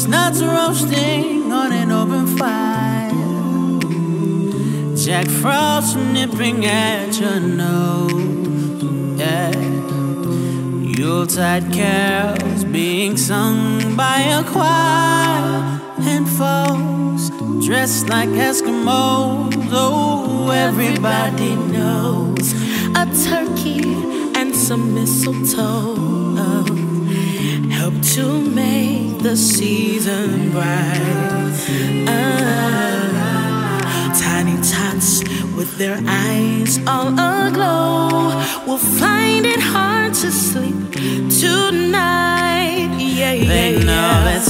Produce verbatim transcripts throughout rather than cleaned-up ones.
chestnuts roasting on an open fire, Jack Frost nipping at your nose, yeah. Yuletide carols being sung by a choir, and folks dressed like Eskimos. Oh, everybody knows a turkey and some mistletoe help to make the season bright. Ah, tiny tots with their eyes all aglow will find it hard to sleep tonight. Yeah, yeah, they know yeah. that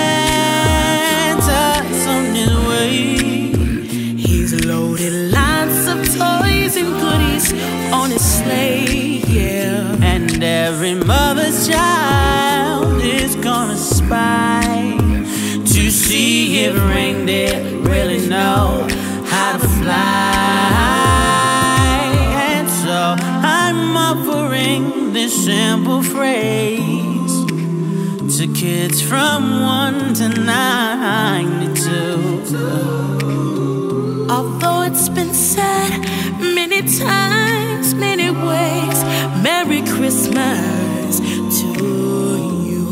Santa's on his way. He's loaded lots of toys and goodies on his sleigh, yeah. And every mother's child is gonna spy to see if reindeer really know how to fly. And so I'm offering this simple phrase to kids from one to ninety-two. Although it's been said many times, many ways, Merry Christmas to you.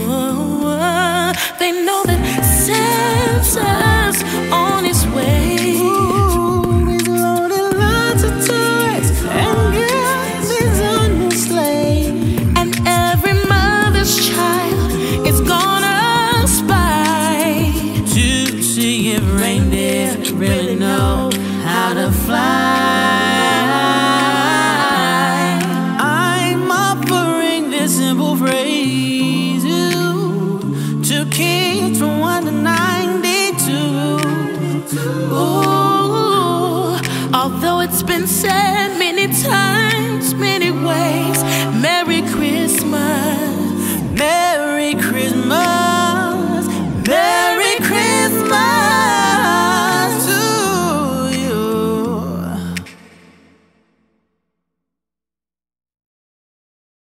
They know that Santa's on his way. Ooh, he's loaded lots of toys and goodies on his sleigh. And every mother's child is gonna spy to see if reindeer really know how to fly. I'm offering this simple phrase ooh, to kids from one to ninety-two. Ooh, although it's been said many times,